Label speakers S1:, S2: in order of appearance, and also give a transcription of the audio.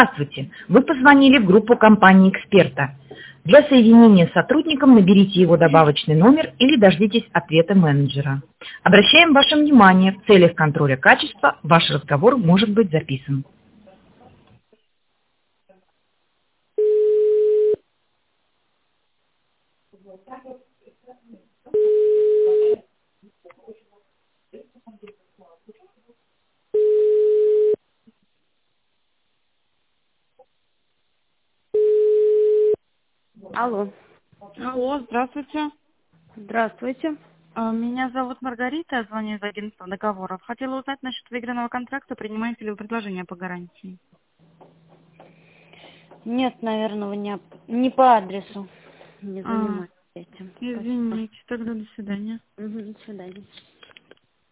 S1: Здравствуйте. Вы позвонили в группу компании «Эксперта». Для соединения с сотрудником наберите его добавочный номер или дождитесь ответа менеджера. Обращаем ваше внимание, в целях контроля качества ваш разговор может быть записан.
S2: Алло,
S3: Алло, здравствуйте.
S2: здравствуйте.
S3: Меня зовут Маргарита, я звоню из агентства договоров. Хотела узнать насчет выигранного контракта, принимаете ли вы предложение по гарантии?
S2: Нет, наверное, вы не по адресу. Не
S3: А,
S2: занимайтесь этим. Спасибо.
S3: извините, тогда до свидания.
S2: До свидания.